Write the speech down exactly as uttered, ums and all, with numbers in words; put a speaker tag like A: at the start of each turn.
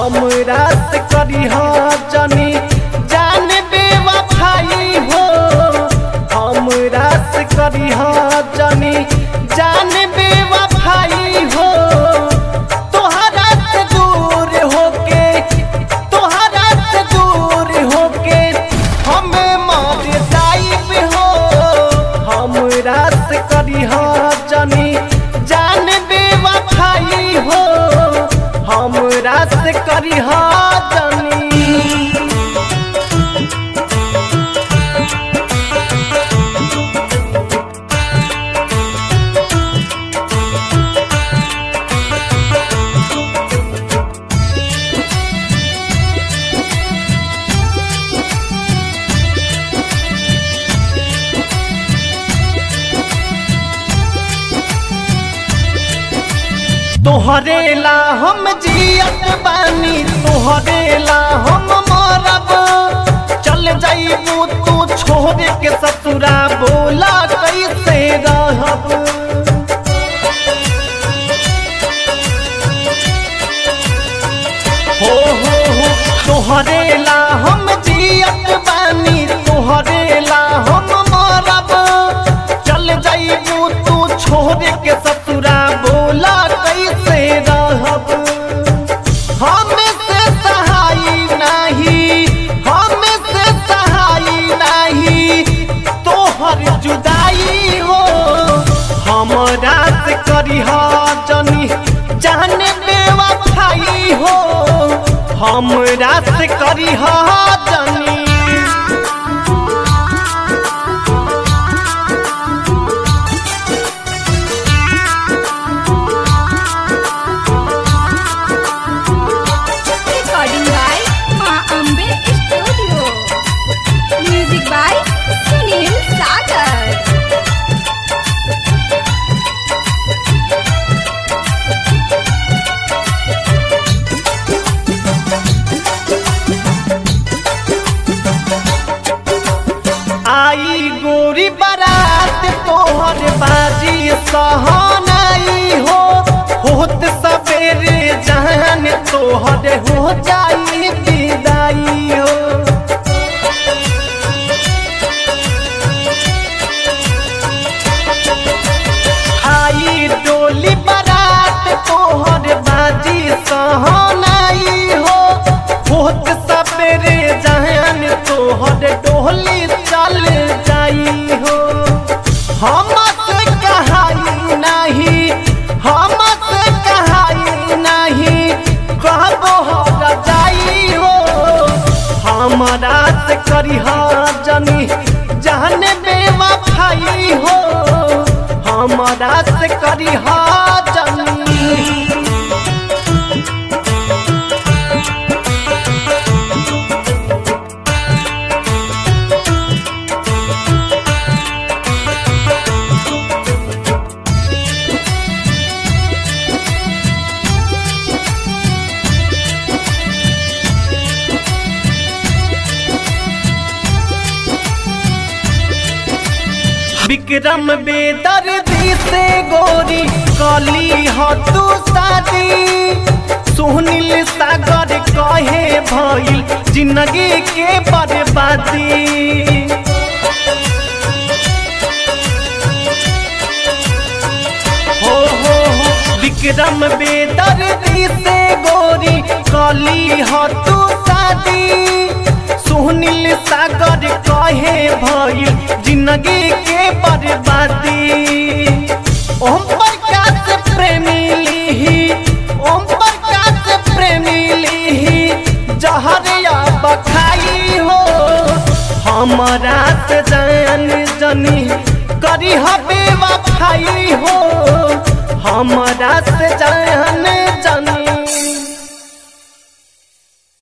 A: हमरा से करिह जनी जान बेवफाई हो। हमरा से करिह जनी जान बेवफाई हो। तोहरा से दूर होके तोहरा से दूर होके हमें मर जाइब हो। हमरा से करिह जनी जान बेवफाई हो। हमरा से करिह जनी तोहरे ला हम जियत बानी तोहरे ला हम मरब। चल जाइबू तू छोड़ के ससुरा बोला कैसे रहब। हो हो हो तोहरे ला हम जियत बानी तोहरे ला हम मरब। चल जाइबू तू छोड़ के ससुरा बोला कैसे रहब। हमसे सहाय नहीं हमसे सहाय नहीं तोहर जुदाई हो। हमरा से करिह जनी जान बेवफाई हो। हमरा से करिह जनी आई गोरी बारात तोहर बाजी सहनाई हो। होत सवेरे जान तोहर हो जाई विदाई हो। आई डोली बारात तोहर बाजी सहनाई हो। होत सवेरे जान तोहर डोली चल जाई हो। हमसे कहाई नहीं हमसे कहाई नहीं कहबो हो जाई हो। हमरा से करिह जनी जान बेवफाई हो। हमरा से करिह जनी विक्रम बेदर्दी से गोरी कली हो तू शादी। सुनील सागर कहे भइल जिंदगी के बर्बादी। हो हो हो विक्रम बेदर्दी से गोरी कली हो तू शादी। सुनील सागर कहे भइल जिंदगी के बर्बादी। ओम प्रकाश प्रेमी लिही ओम प्रकाश प्रेमी लिही जहरिया बखाई हो। हमरा से जान जनी करिह बेवफाई हो। हमरा से जान